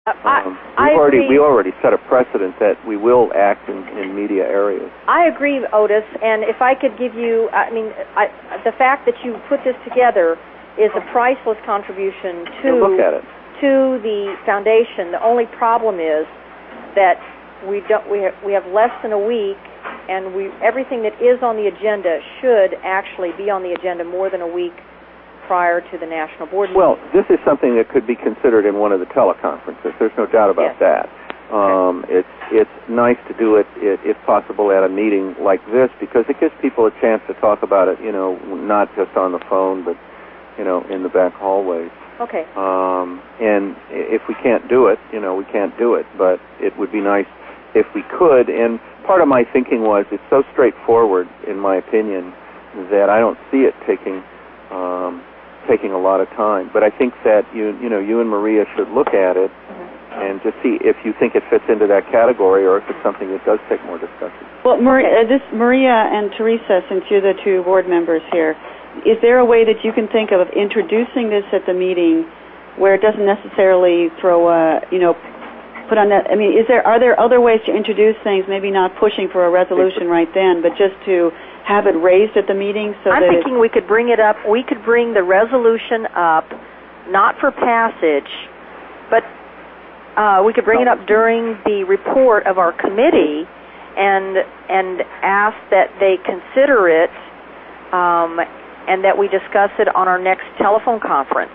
We already set a precedent that we will act in media areas. I agree, Otis, and if I could give you, the fact that you put this together is a priceless contribution look at it. to the foundation. The only problem is that we have less than a week, and everything that is on the agenda should actually be on the agenda more than a week prior to the National Board meeting. Well, this is something that could be considered in one of the teleconferences. There's no doubt about that. It's nice to do it, if possible, at a meeting like this, because it gives people a chance to talk about it, not just on the phone, but, in the back hallways. Okay. And if we can't do it, we can't do it, but it would be nice if we could. And part of my thinking was it's so straightforward, in my opinion, that I don't see it taking a lot of time. But I think that you and Maria should look at it and just see if you think it fits into that category or if it's something that does take more discussion. Well, Maria and Teresa, since you're the two board members here, is there a way that you can think of introducing this at the meeting where it doesn't necessarily throw put on that? I mean, are there other ways to introduce things, maybe not pushing for a resolution right then, but just to have it raised at the meeting? I'm thinking we could bring it up. We could bring the resolution up, not for passage, but we could bring it up during the report of our committee and ask that they consider it and that we discuss it on our next telephone conference.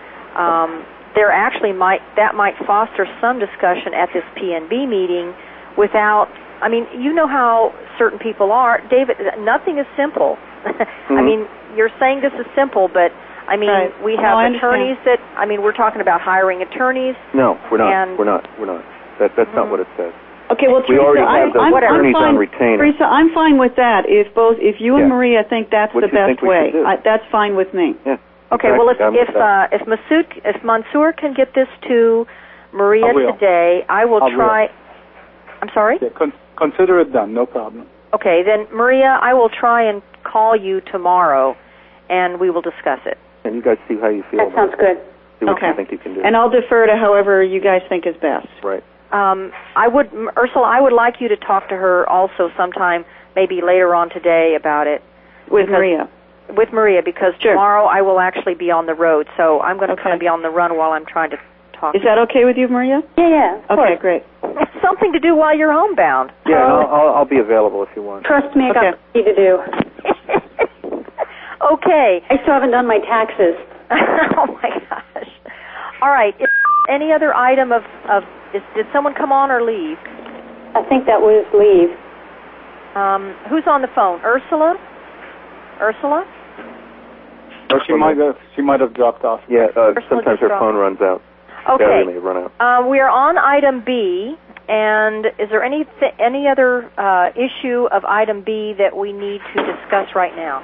That might foster some discussion at this PNB meeting without, you know how certain people are. David, nothing is simple. Mm-hmm. You're saying this is simple, but, right. We have attorneys that, we're talking about hiring attorneys. No, we're not. We're not. That's not what it says. Okay, well, we already have those attorneys on retainer. Teresa, I'm fine with that. If you and Maria think that's the best way, that's fine with me. Yeah. Okay, well, if Mansour can get this to Maria today, I will try. I'm sorry? Yeah, consider it done, no problem. Okay, then, Maria, I will try and call you tomorrow, and we will discuss it. And you guys see how you feel about it. That sounds good. See what you think you can do. And I'll defer to however you guys think is best. Right. Ursula, I would like you to talk to her also sometime, maybe later on today, about it. With Maria, because tomorrow I will actually be on the road, so I'm going to kind of be on the run while I'm trying to talk. Is that okay with you, Maria? Yeah. Okay, great. It's something to do while you're homebound. Yeah, I'll be available if you want. Trust me, I got plenty to do. Okay. I still haven't done my taxes. Oh my gosh. All right. Any other item did someone come on or leave? I think that was leave. Who's on the phone? Ursula? Or she might have dropped off. Yeah, sometimes her phone runs out. Okay. Battery may run out. We are on item B, and is there any other issue of item B that we need to discuss right now?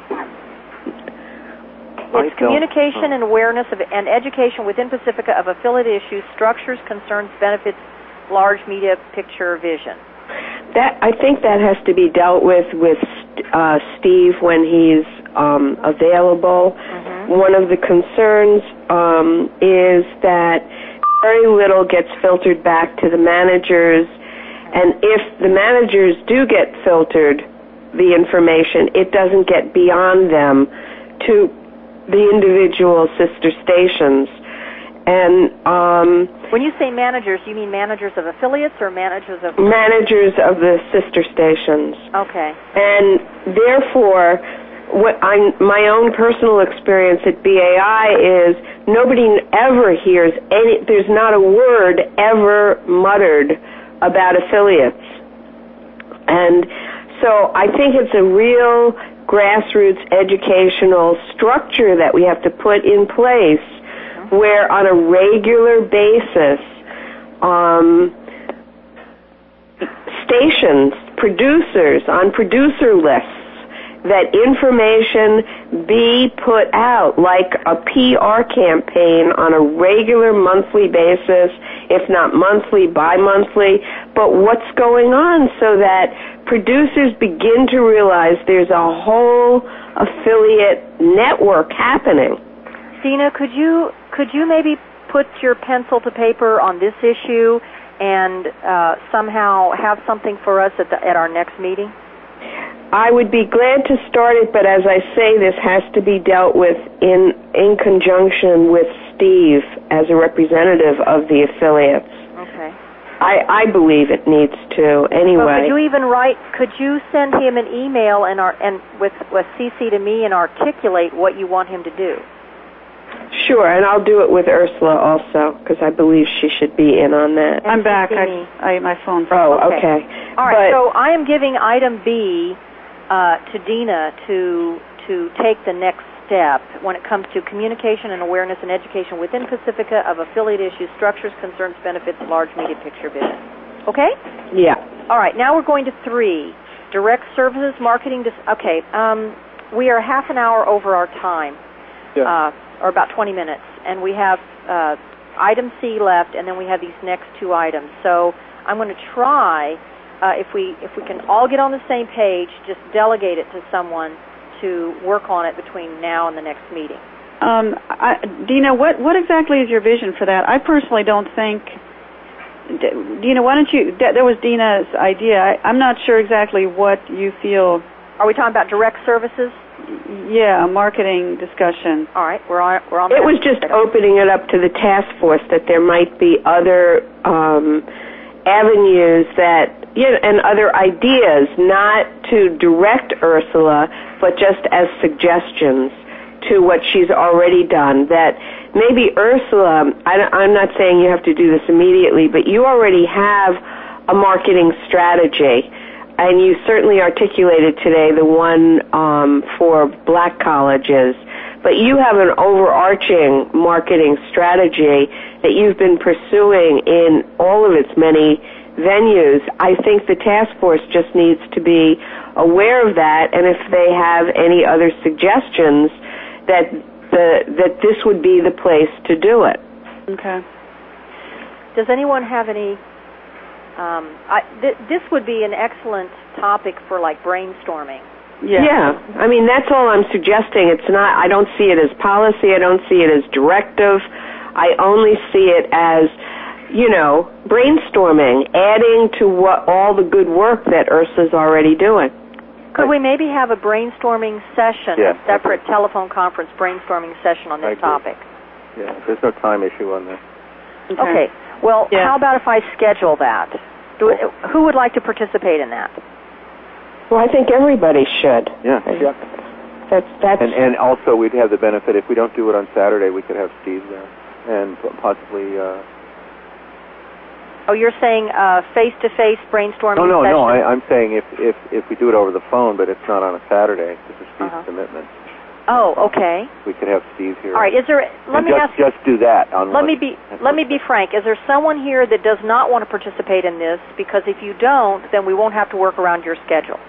It's communication and awareness and education within Pacifica of affiliate issues, structures, concerns, benefits, large media picture vision. I think that has to be dealt with Steve when he's available. Mm-hmm. One of the concerns is that very little gets filtered back to the managers, and if the managers do get filtered, the information, it doesn't get beyond them to the individual sister stations. And when you say managers, you mean managers of affiliates or managers of... Managers of the sister stations. Okay. And therefore, my own personal experience at BAI is nobody ever hears there's not a word ever muttered about affiliates. And so I think it's a real grassroots educational structure that we have to put in place where on a regular basis stations, producers on producer lists, that information be put out like a PR campaign on a regular monthly basis, if not monthly, bi-monthly, but what's going on so that producers begin to realize there's a whole affiliate network happening. Dina, could you maybe put your pencil to paper on this issue and somehow have something for us at our next meeting? I would be glad to start it, but as I say, this has to be dealt with in conjunction with Steve as a representative of the affiliates. Okay. I believe it needs to anyway. Well, could you send him an email and with CC to me and articulate what you want him to do? Sure, and I'll do it with Ursula also, because I believe she should be in on that. I'm back. My phone's okay. All right, so I am giving item B to Dina to take the next step when it comes to communication and awareness and education within Pacifica of affiliate issues, structures, concerns, benefits, large media picture vision. Okay? Yeah. All right, now we're going to 3, direct services, marketing. We are half an hour over our time, or about 20 minutes, and we have item C left, and then we have these next 2 items. So I'm going to try, if we can all get on the same page, just delegate it to someone to work on it between now and the next meeting. Dina, what exactly is your vision for that? I personally don't think. Dina, why don't you? That was Dina's idea. I'm not sure exactly what you feel. Are we talking about direct services? Yeah, a marketing discussion. All right, we're on. It was just opening it up to the task force that there might be other avenues and other ideas, not to direct Ursula, but just as suggestions to what she's already done. That maybe Ursula, I'm not saying you have to do this immediately, but you already have a marketing strategy, and you certainly articulated today the one for black colleges, but you have an overarching marketing strategy that you've been pursuing in all of its many venues. I think the task force just needs to be aware of that, and if they have any other suggestions, that this would be the place to do it. Okay. Does anyone have any? This would be an excellent topic for brainstorming. Yeah. I mean, that's all I'm suggesting. It's not. I don't see it as policy. I don't see it as directive. I only see it as, brainstorming, adding to all the good work that Ursula's already doing. Could we maybe have a brainstorming session, a separate telephone conference brainstorming session on this topic? Yeah, there's no time issue on this. Okay. Well, how about if I schedule that? Who would like to participate in that? Well, I think everybody should. Yeah. That's and also we'd have the benefit, if we don't do it on Saturday, we could have Steve there and possibly. Oh, you're saying face-to-face brainstorming session? No. I'm saying if we do it over the phone, but it's not on a Saturday, this is Steve's commitment. Oh, okay. We could have Steve here. All right. Let me ask. Just do that. Let me be frank. Is there someone here that does not want to participate in this? Because if you don't, then we won't have to work around your schedule.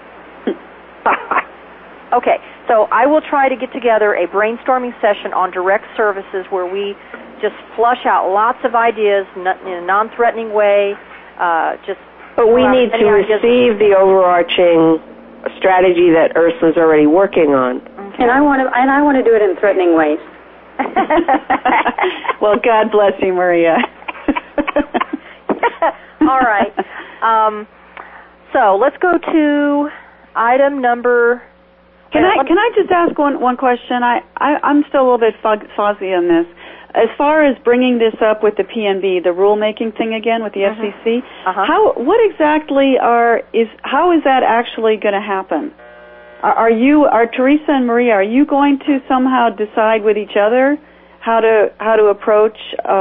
Okay. So I will try to get together a brainstorming session on direct services where we just flush out lots of ideas in a non-threatening way. But we need to receive the overarching strategy that Ursula's already working on. Okay. And I want to do it in threatening ways. Well, God bless you, Maria. All right. So let's go to item number. Can I just ask one question? I'm still a little bit fuzzy on this. As far as bringing this up with the PNB, the rulemaking thing again with the FCC, how is that actually going to happen? Are Teresa and Maria, are you going to somehow decide with each other how to approach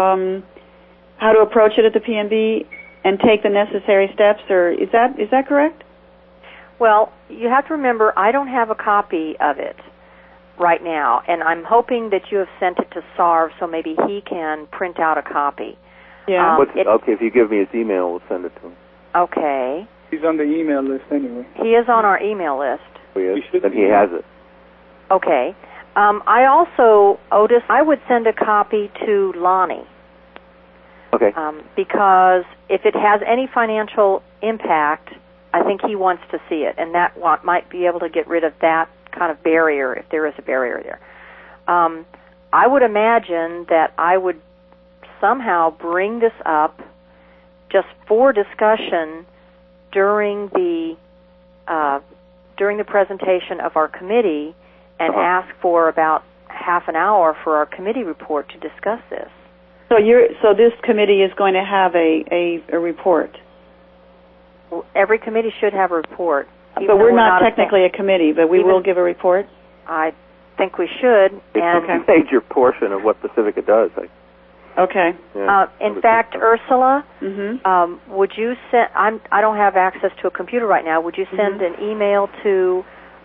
it at the PNB and take the necessary steps, or is that correct? Well, you have to remember, I don't have a copy of it right now, and I'm hoping that you have sent it to Sarv so maybe he can print out a copy. Yeah. Okay, if you give me his email, we'll send it to him. Okay. He's on the email list anyway. He is on our email list. He is? Then he has it. Okay. I also, Otis, I would send a copy to Lonnie. Okay. Because if it has any financial impact, I think he wants to see it, and that might be able to get rid of that kind of barrier, if there is a barrier there. I would imagine that I would somehow bring this up just for discussion during the presentation of our committee, and ask for about half an hour for our committee report to discuss this. So this committee is going to have a report. Every committee should have a report. But we're not technically a committee, but we will give a report? I think we should. It's a major portion of what Pacifica does. Okay. Yeah. In fact, Ursula, Mm-hmm. would you send? I don't have access to a computer right now. Would you send an email to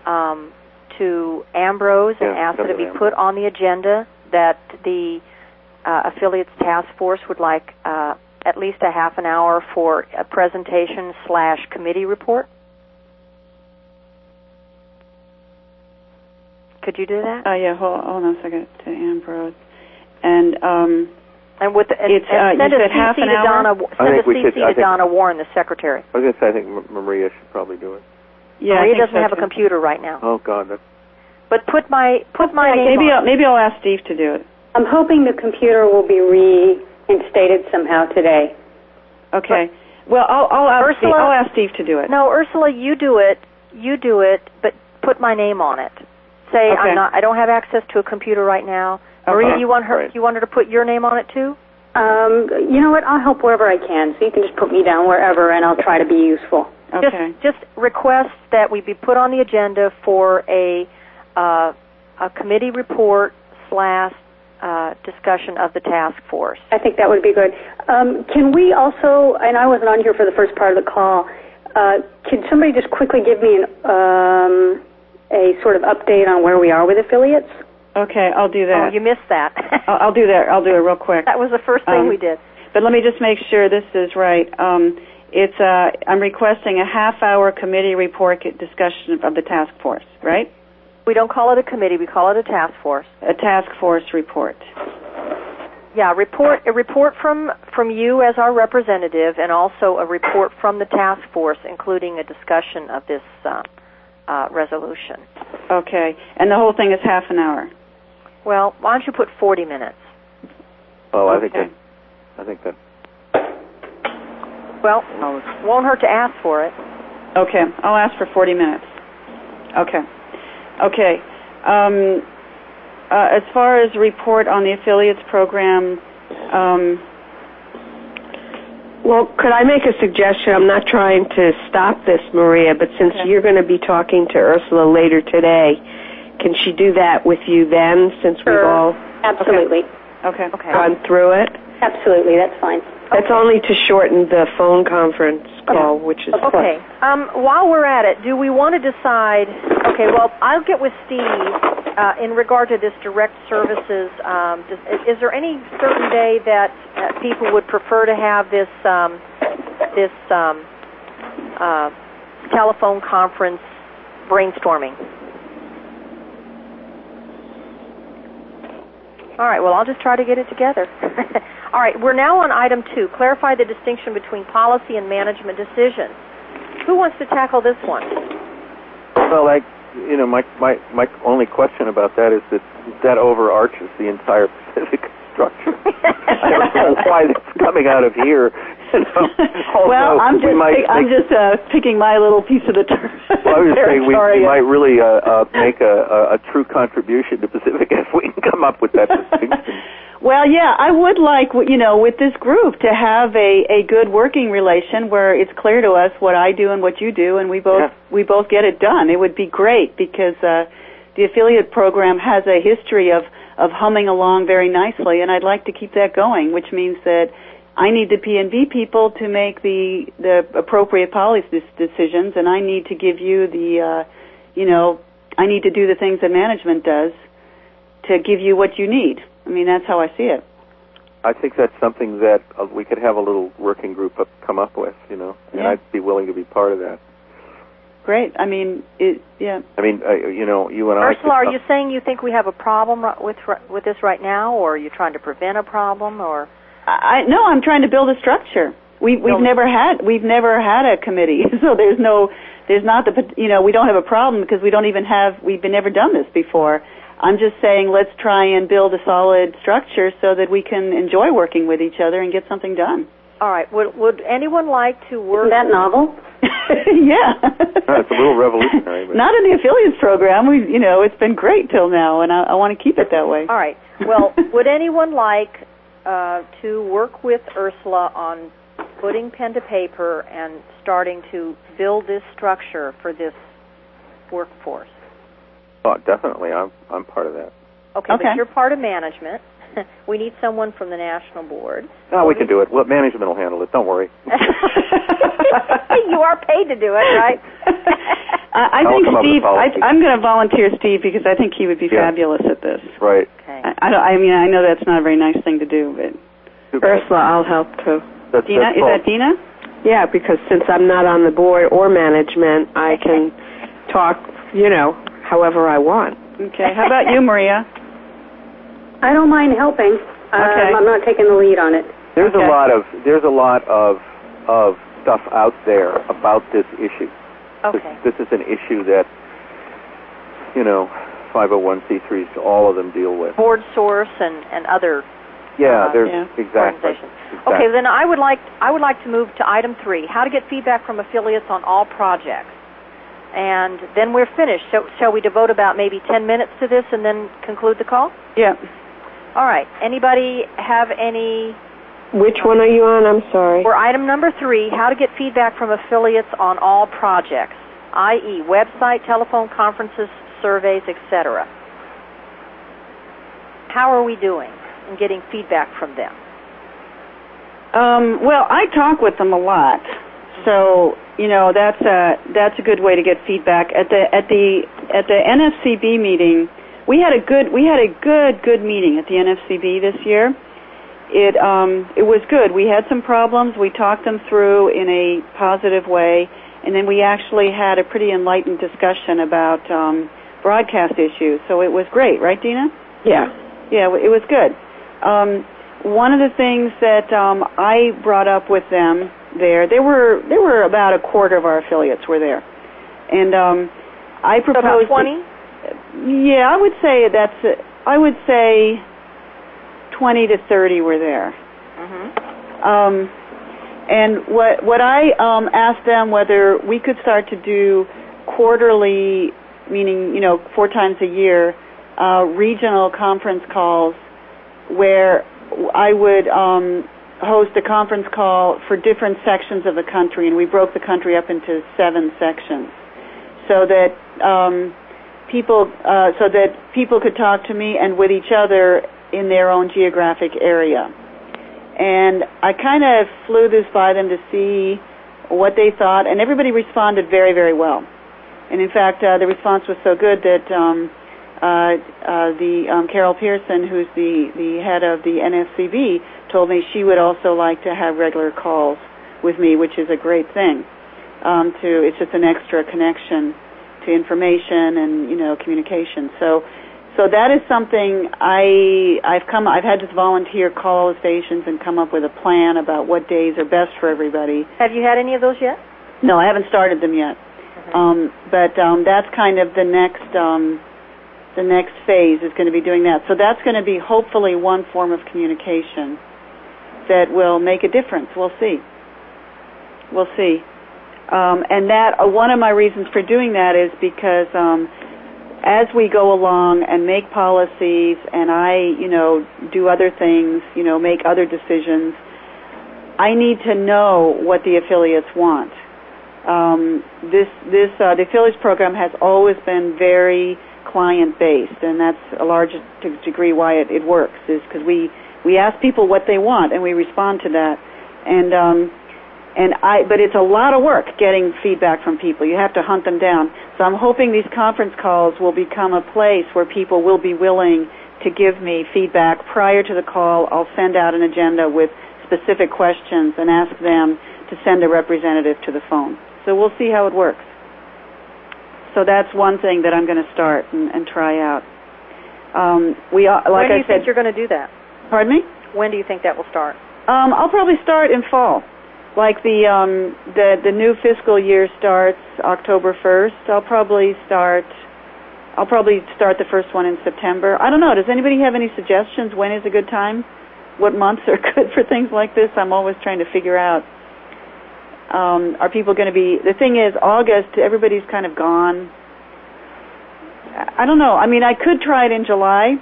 Ambrose and ask that it be put on the agenda that the affiliates task force would like at least a half an hour for a presentation / committee report? Could you do that? Yeah. Hold on a second. To Ambrose, and with send you a said half an hour? Send a CC to Donna Warren, the secretary. I was going to say, I think Maria should probably do it. Yeah, Maria doesn't have a computer right now. Oh God, but put my name on. Maybe I'll ask Steve to do it. I'm hoping the computer will be reinstated somehow today. Okay. Well, I'll ask Steve to do it. No, Ursula, you do it, but put my name on it. Say I don't have access to a computer right now. Maria, you want her to put your name on it too? You know what? I'll help wherever I can. So you can just put me down wherever, and I'll try to be useful. Okay. Just request that we be put on the agenda for a committee report / discussion of the task force. I think that would be good. Can we also, and I wasn't on here for the first part of the call, can somebody just quickly give me a sort of update on where we are with affiliates? Okay, I'll do that. Oh, you missed that. I'll do that. I'll do it real quick. That was the first thing we did. But let me just make sure this is right. I'm requesting a half-hour committee report discussion of the task force, right? We don't call it a committee. We call it a task force. A task force report. Yeah, a report from you as our representative, and also a report from the task force, including a discussion of this resolution. Okay, and the whole thing is half an hour. Well, why don't you put 40 minutes? Oh, okay. I think that. Well, won't hurt to ask for it. Okay, I'll ask for 40 minutes. Okay. As far as report on the affiliates program, well, could I make a suggestion? I'm not trying to stop this, Maria, but since you're going to be talking to Ursula later today, can she do that with you then, since we've all Absolutely. Okay. gone through it? Absolutely, that's fine. That's only to shorten the phone conference call, which is okay. While we're at it, do we want to decide? Okay, well, I'll get with Steve in regard to this direct services. Is there any certain day that people would prefer to have this telephone conference brainstorming? All right, well, I'll just try to get it together. All right, we're now on item 2, clarify the distinction between policy and management decisions. Who wants to tackle this one? Well, my only question about that is that overarches the entire Pacific structure. I don't know why it's coming out of here. Well, I'm just picking my little piece of the territory. Well, I was saying we might really make a true contribution to Pacific if we can come up with that distinction. Well, yeah, I would like, with this group to have a good working relation where it's clear to us what I do and what you do, and we both get it done. It would be great because the affiliate program has a history of humming along very nicely, and I'd like to keep that going, which means that I need the P&B people to make the appropriate policy decisions, and I need to give you I need to do the things that management does to give you what you need. I mean, that's how I see it. I think that's something that we could have a little working group come up with, and I'd be willing to be part of that. Great. I mean, yeah. I mean, you and I. Ursula, are you saying you think we have a problem with this right now, or are you trying to prevent a problem, or? No, I'm trying to build a structure. We've never had a committee, so we don't have a problem because we've never done this before. I'm just saying let's try and build a solid structure so that we can enjoy working with each other and get something done. All right. Would anyone like to work? Isn't that novel? Yeah. It's a little revolutionary. But Not in the affiliates program. It's been great till now, and I want to keep it that way. All right. Well, would anyone like to work with Ursula on putting pen to paper and starting to build this structure for this workforce? oh, definitely, I'm part of that. Okay, but you're part of management. We need someone from the national board. No, we can do it. Well, management will handle it. Don't worry. You are paid to do it, right? I think Steve. I'm going to volunteer Steve because I think he would be fabulous at this. Right. Okay. I know that's not a very nice thing to do, but Ursula, I'll help too. Dina, is that Dina? Yeah, because since I'm not on the board or management, I can talk, however I want. Okay. How about you, Maria? I don't mind helping. Okay. I'm not taking the lead on it. There's a lot of stuff out there about this issue. Okay. This is an issue that 501c3s, all of them deal with. Board Source and other. Exactly. Organizations. Okay, then I would like to move to item 3: how to get feedback from affiliates on all projects. And then we're finished. So shall we devote about maybe 10 minutes to this and then conclude the call? Yeah. All right. Anybody have any? Which one are you on? I'm sorry. We're item number 3: how to get feedback from affiliates on all projects, i.e., website, telephone conferences, surveys, etc. How are we doing in getting feedback from them? Well, I talk with them a lot, so that's a good way to get feedback. At the NFCB meeting, we had a good meeting at the NFCB this year. It was good. We had some problems. We talked them through in a positive way, and then we actually had a pretty enlightened discussion about broadcast issues. So it was great, right, Dina? Yeah. Yeah, it was good. One of the things that I brought up with them there were about a quarter of our affiliates were there, and I proposed about 20. Yeah, I would say 20 to 30 were there. Mm-hmm. And what I asked them whether we could start to do quarterly, meaning 4 times a year, regional conference calls where I would host a conference call for different sections of the country, and we broke the country up into 7 sections, so that people could talk to me and with each other in their own geographic area. And I kind of flew this by them to see what they thought, and everybody responded very, very well. And in fact, the response was so good that Carol Pearson, who's the head of the NFCB, told me she would also like to have regular calls with me, which is a great thing. It's just an extra connection to information and communication. So that is something I've had to volunteer call the stations and come up with a plan about what days are best for everybody. Have you had any of those yet? No, I haven't started them yet. Mm-hmm. But that's kind of the next phase is going to be doing that. So that's going to be hopefully one form of communication that will make a difference. We'll see. And that one of my reasons for doing that is because as we go along and make policies and I, do other things, make other decisions, I need to know what the affiliates want. The affiliates program has always been very client-based, and that's a large degree why it works, is because we ask people what they want, and we respond to that. But it's a lot of work getting feedback from people. You have to hunt them down. So I'm hoping these conference calls will become a place where people will be willing to give me feedback prior to the call. I'll send out an agenda with specific questions and ask them to send a representative to the phone. So we'll see how it works. So that's one thing that I'm going to start and try out. When do you think you're going to do that? Pardon me? When do you think that will start? I'll probably start in fall. Like the new fiscal year starts October 1st. I'll probably start I'll probably start the first one in September. I don't know. Does anybody have any suggestions? When is a good time? What months are good for things like this? I'm always trying to figure out. Are people going to be... The thing is, August, everybody's kind of gone. I don't know. I mean, I could try it in July.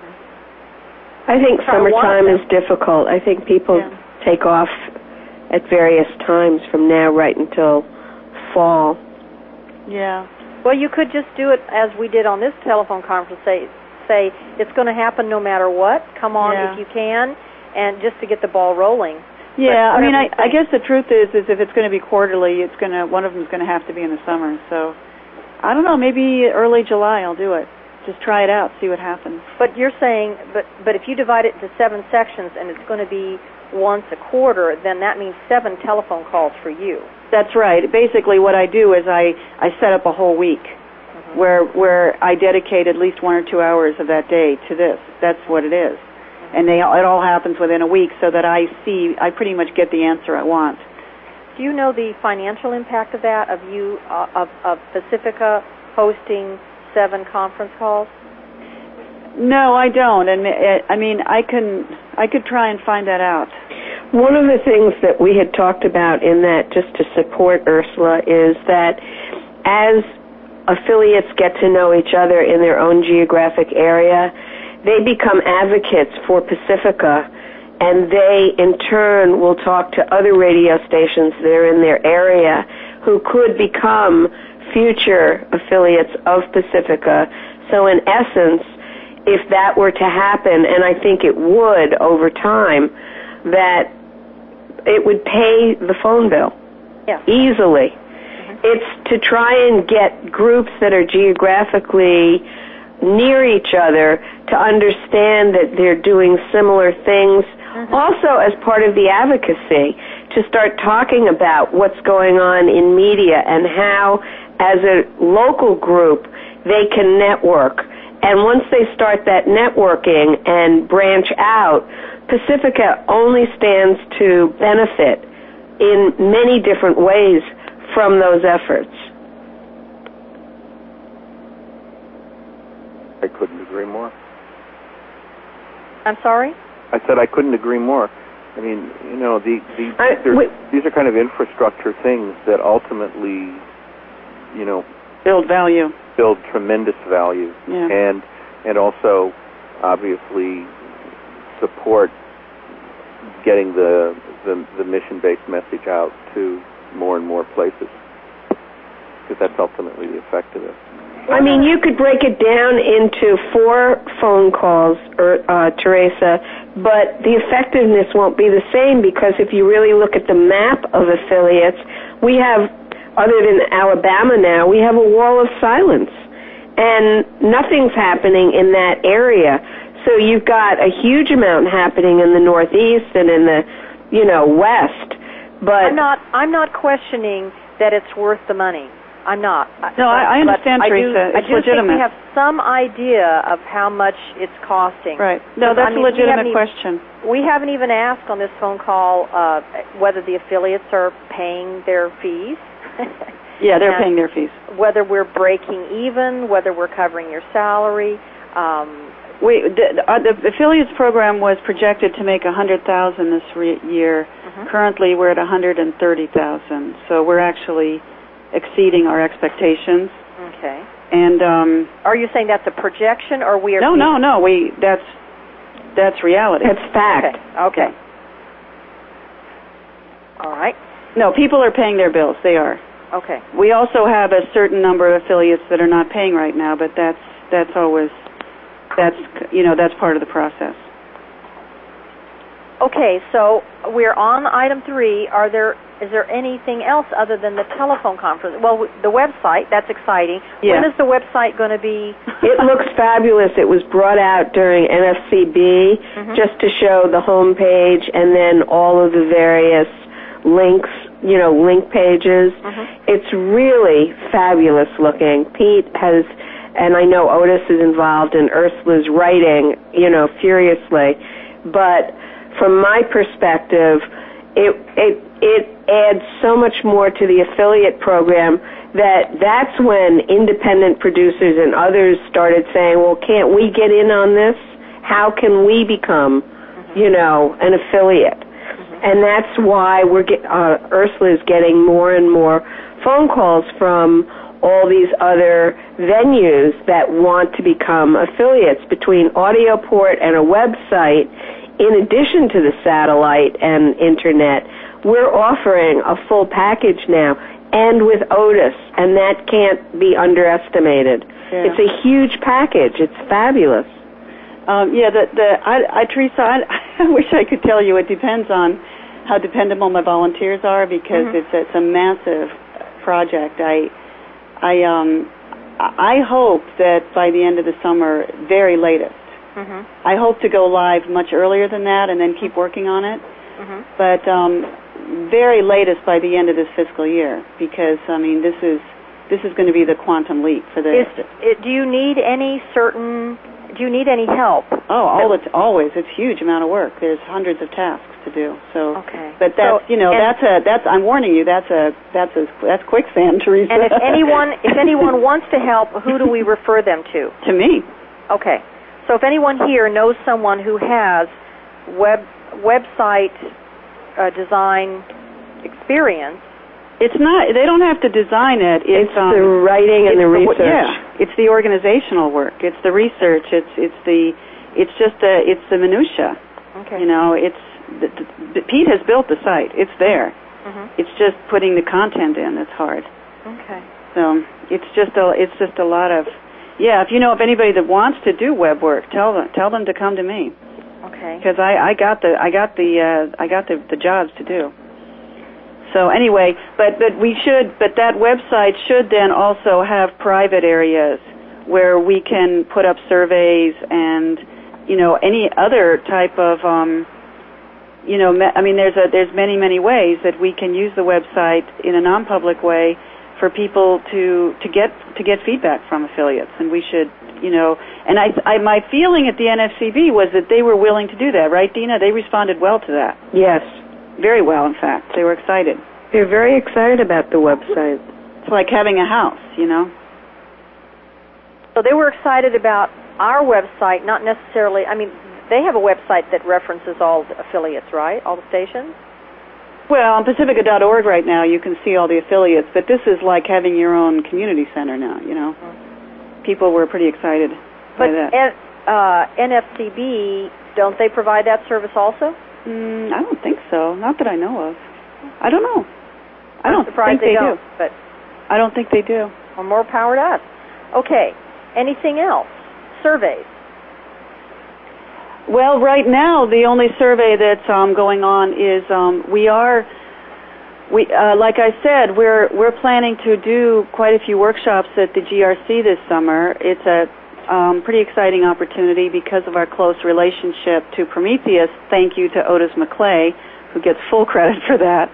I think summertime is difficult. I think people take off at various times from now right until fall. Yeah. Well, you could just do it as we did on this telephone conference. Say it's going to happen no matter what. Come on if you can, and just to get the ball rolling. Yeah, I mean, I guess the truth is if it's going to be quarterly, one of them is going to have to be in the summer. So, I don't know. Maybe early July I'll do it. Just try it out, see what happens. But you're saying, but if you divide it into 7 sections and it's going to be once a quarter, then that means 7 telephone calls for you. That's right. Basically, what I do is I set up a whole week where I dedicate at least 1 or 2 hours of that day to this. That's what it is. And it all happens within a week so that I pretty much get the answer I want. Do you know the financial impact of that, of Pacifica hosting 7 conference calls? No, I don't. And I mean, I could try and find that out. One of the things that we had talked about in that, just to support Ursula, is that as affiliates get to know each other in their own geographic area, they become advocates for Pacifica, and they, in turn, will talk to other radio stations that are in their area who could become future affiliates of Pacifica. So in essence, if that were to happen, and I think it would over time, that it would pay the phone bill easily. It's to try and get groups that are geographically near each other to understand that they're doing similar things. Also, as part of the advocacy, to start talking about what's going on in media and how, as a local group, they can network. And once they start that networking and branch out, Pacifica only stands to benefit in many different ways from those efforts. I couldn't agree more. I'm sorry? I said I couldn't agree more. I mean, you know, these are kind of infrastructure things that ultimately, you know, build value. Build tremendous value. Yeah. And also, obviously, support getting the mission-based message out to more and more places, because that's ultimately the effect of it. I mean, you could break it down into 4 phone calls, Teresa, but the effectiveness won't be the same, because if you really look at the map of affiliates, we have, other than Alabama now, we have a wall of silence, and nothing's happening in that area. So you've got a huge amount happening in the Northeast and in the, West. But I'm not questioning that it's worth the money. I'm not. No, I understand, Teresa. It's legitimate. Think we have some idea of how much it's costing. Right. No, that's a legitimate question. We haven't even asked on this phone call whether the affiliates are paying their fees. Yeah, they're paying their fees. Whether we're breaking even, whether we're covering your salary. The affiliates program was projected to make $100,000 this year. Currently, we're at $130,000. So we're actually exceeding our expectations. Okay. And are you saying that's a projection, or we are? No. That's reality. That's fact. Okay. All right. No, people are paying their bills. They are. Okay. We also have a certain number of affiliates that are not paying right now, but that's part of the process. Okay, so we're on item 3. Is there anything else other than the telephone conference? Well, the website, that's exciting. Yeah. When is the website going to be? It looks fabulous. It was brought out during NFCB just to show the home page and then all of the various links, link pages. It's really fabulous looking. Pete has, and I know Otis is involved, and Ursula's writing, furiously. But from my perspective, it adds so much more to the affiliate program that's when independent producers and others started saying, well, can't we get in on this? How can we become, an affiliate? And that's why Ursula is getting more and more phone calls from all these other venues that want to become affiliates. Between AudioPort and a website, in addition to the satellite and internet, we're offering a full package now, and with Otis, and that can't be underestimated. Yeah. It's a huge package. It's fabulous. Teresa, I wish I could tell you. It depends on how dependable my volunteers are, because it's a massive project. I hope that by the end of the summer, very latest. I hope to go live much earlier than that and then keep working on it. But very latest by the end of this fiscal year, because this is going to be the quantum leap for this. Do you need any help? Oh, always. It's a huge amount of work. There's hundreds of tasks to do. So, okay. But that's I'm warning you. That's quicksand, Teresa. And if anyone wants to help, who do we refer them to? To me. Okay. So if anyone here knows someone who has website design experience, it's not. They don't have to design it. It's the writing and the research. It's the organizational work. It's the research. It's the minutia. Okay. Pete has built the site. It's there. It's just putting the content in that's hard. Okay. So it's just a lot of. Yeah, if anybody that wants to do web work, tell them to come to me. Okay. Because I got the jobs to do. So anyway, but that website should then also have private areas where we can put up surveys and any other type of there's many ways that we can use the website in a non-public way for people to get feedback from affiliates, and we should, and my feeling at the NFCB was that they were willing to do that, right, Dina? They responded well to that. Yes. Very well, in fact. They were excited. They're very excited about the website. It's like having a house, So they were excited about our website, not necessarily, they have a website that references all the affiliates, right? All the stations? Well, on Pacifica.org right now, you can see all the affiliates, but this is like having your own community center now, People were pretty excited by that. But NFCB, don't they provide that service also? I don't think so. Not that I know of. I don't know. I don't think they do. But I don't think they do. Well, more power to us. Okay. Anything else? Surveys. Well, right now the only survey that's going on is like I said, we're planning to do quite a few workshops at the GRC this summer. It's a pretty exciting opportunity because of our close relationship to Prometheus. Thank you to Otis McClay, who gets full credit for that.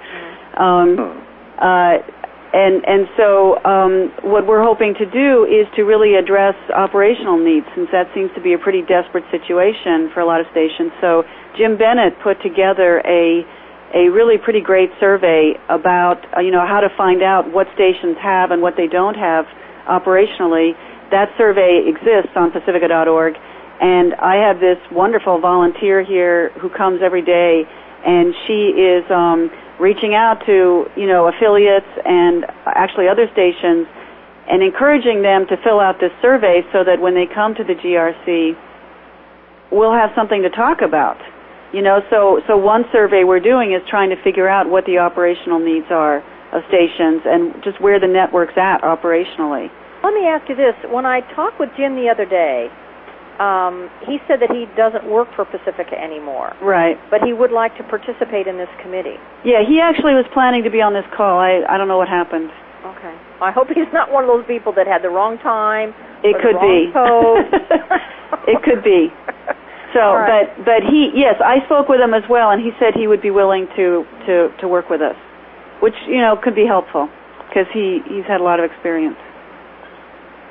So what we're hoping to do is to really address operational needs, since that seems to be a pretty desperate situation for a lot of stations. So Jim Bennett put together a really pretty great survey about how to find out what stations have and what they don't have operationally. That survey exists on Pacifica.org, and I have this wonderful volunteer here who comes every day, and she is reaching out to affiliates and actually other stations and encouraging them to fill out this survey so that when they come to the GRC, we'll have something to talk about. So one survey we're doing is trying to figure out what the operational needs are of stations and just where the network's at operationally. Let me ask you this. When I talked with Jim the other day, he said that he doesn't work for Pacifica anymore. Right. But he would like to participate in this committee. Yeah, he actually was planning to be on this call. I don't know what happened. Okay. I hope he's not one of those people that had the wrong time. It could be. It could be. So, right. but yes, I spoke with him as well, and he said he would be willing to work with us, which could be helpful because he's had a lot of experience.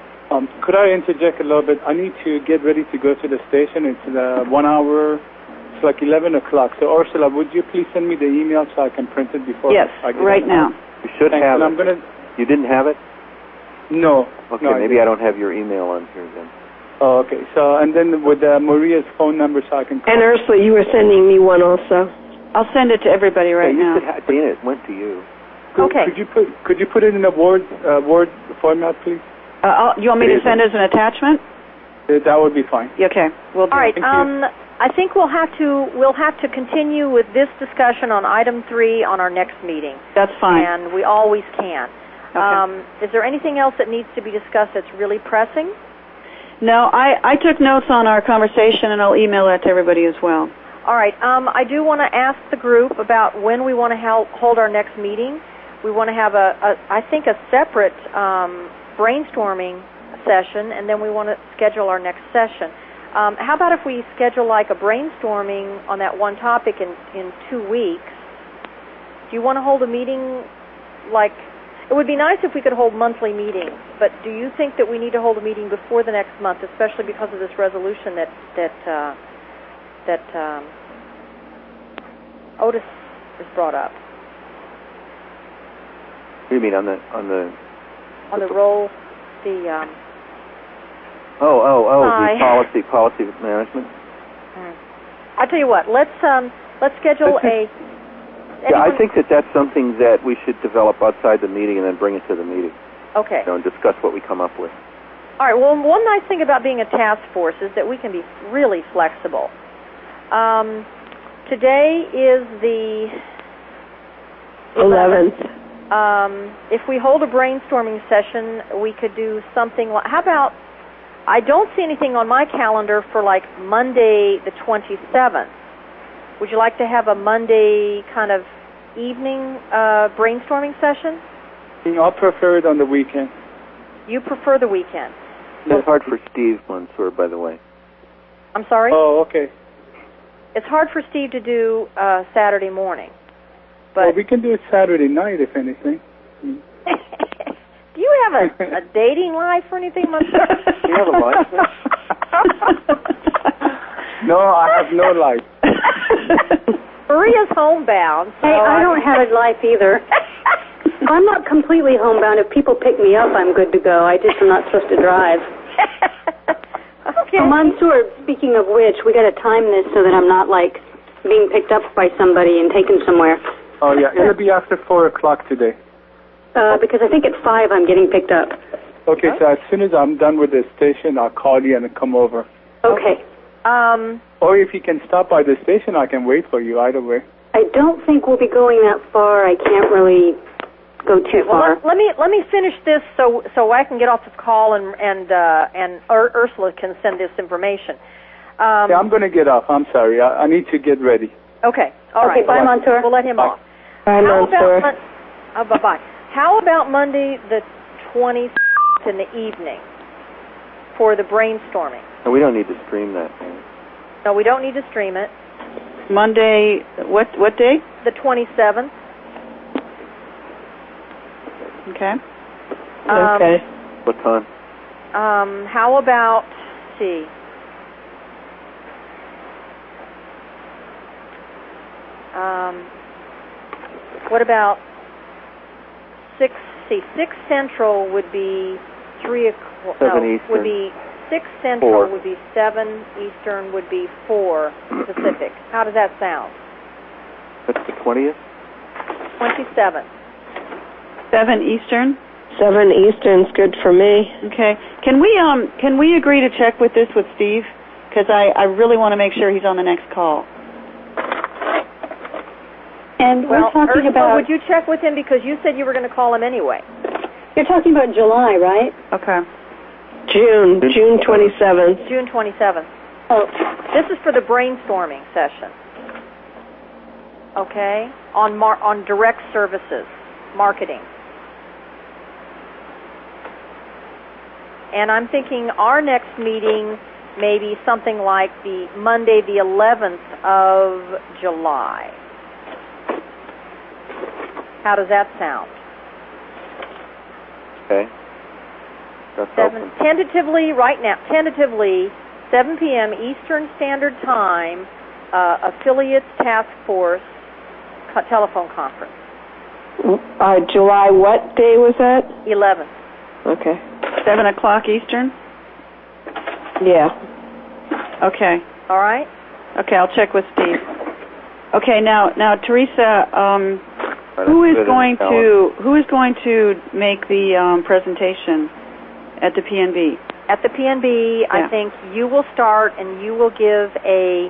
Could I interject a little bit? I need to get ready to go to the station. It's the 1 hour It's like 11 o'clock. So, Ursula, would you please send me the email so I can print it before Yes, I get right it? now. You should Thanks. have And it. I'm gonna... You didn't have it? No. Okay, no, maybe I don't have your email on here then. Oh, okay. So, and then with Maria's phone number so I can call. And Ursula, you were sending me one also. I'll send it to everybody right yeah, you now. should have, Dana, it went to you. Okay. Could you put it in a Word format, please? You want me to send as an attachment? That would be fine. Okay, we'll do. All right. Thank you. I think we'll have to continue with this discussion on item 3 on our next meeting. That's fine. And we always can. Okay. Is there anything else that needs to be discussed that's really pressing? No, I took notes on our conversation, and I'll email that to everybody as well. All right. I do want to ask the group about when we want to hold our next meeting. We want to have I think a separate brainstorming session, and then we want to schedule our next session. How about if we schedule like a brainstorming on that one topic in 2 weeks? Do you want to hold a meeting like... It would be nice if we could hold monthly meetings, but do you think that we need to hold a meeting before the next month, especially because of this resolution that Otis has brought up? What do you mean on the role, the policy management? I tell you what, let's schedule a. Yeah, I think that's something that we should develop outside the meeting and then bring it to the meeting. Okay. And discuss what we come up with. All right. Well, one nice thing about being a task force is that we can be really flexible. Today is the 11th. If we hold a brainstorming session, we could do something like, how about, I don't see anything on my calendar for like Monday the 27th. Would you like to have a Monday kind of evening brainstorming session? I'll prefer it on the weekend. You prefer the weekend? It's hard for Steve Mansour, by the way. I'm sorry? Oh, okay. It's hard for Steve to do Saturday morning. But Well, we can do it Saturday night, if anything. Do you have a dating life or anything, Mansour? Do you have a life? No, I have no life. Maria's homebound. So Hey, I don't have a life either. I'm not completely homebound. If people pick me up, I'm good to go. I just am not supposed to drive. Okay. Mansour, speaking of which, we got to time this so that I'm not like being picked up by somebody and taken somewhere. Oh, yeah. It'll be after 4 o'clock today. Because I think at 5 I'm getting picked up. Okay, so as soon as I'm done with the station, I'll call you and come over. Okay. Or if you can stop by the station, I can wait for you, either way. I don't think we'll be going that far. I can't really go too far. Well, let me finish this so I can get off this call and Ursula can send this information. Yeah, I'm going to get off. I'm sorry. I need to get ready. Okay. All right. Okay, bye, Mansour. We'll let him Bye. off. Bye, Mansour. Bye-bye. How about Monday the 20th in the evening for the brainstorming? No, we don't need to stream that. No, we don't need to stream it. Monday, what day? The 27th. Okay. Okay. What time? How about, let's see. What about 6 Central would be 3 o'clock. 7 no, Eastern. would be 6 Central 4. would be 7 Eastern would be 4 Pacific. How does that sound? That's the 20th? 27. 7 Eastern? 7 Eastern's good for me. Okay. Can we agree to check with this with Steve? Because I really want to make sure he's on the next call. And Well, we're talking Ursula, about... would you check with him because you said you were going to call him anyway? You're talking about July, right? Okay. June 27th. June 27th. Oh, This is for the brainstorming session. Okay? On direct services, marketing. And I'm thinking our next meeting may be something like the Monday the 11th of July. How does that sound? Okay. That's open. Tentatively, right now, 7 p.m. Eastern Standard Time Affiliates Task Force telephone conference. July, what day was that? 11th. Okay. 7 o'clock Eastern? Yeah. Okay. All right? Okay, I'll check with Steve. Okay, now Teresa, who is going to make the presentation at the PNB? At the PNB, Yeah. I think you will start and you will give a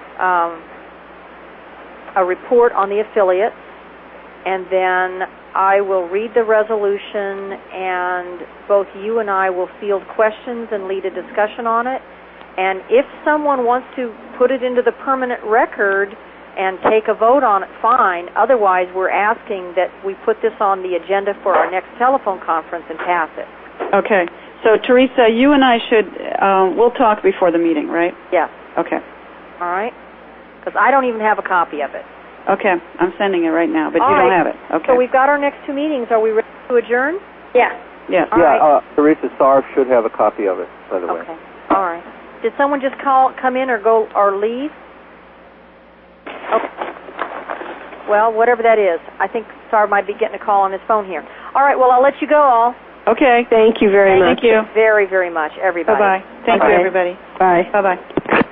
report on the affiliates, and then I will read the resolution, and both you and I will field questions and lead a discussion on it. And if someone wants to put it into the permanent record and take a vote on it, fine. Otherwise, we're asking that we put this on the agenda for our next telephone conference and pass it. Okay. So, Teresa, you and I should, we'll talk before the meeting, right? Yeah. Okay. All right? Because I don't even have a copy of it. Okay. I'm sending it right now, but All you right. don't have it. Okay. So we've got our next two meetings. Are we ready to adjourn? Yeah. Yes. All right. Teresa Sarf should have a copy of it, by the way. Okay. All right. Did someone just come in or go or leave? Okay. Well, whatever that is. I think Sarv might be getting a call on his phone here. All right. Well, I'll let you go all. Okay. Thank you very much. Thank you. Very, very much, everybody. Bye-bye. Thank you, everybody. Bye. Bye-bye.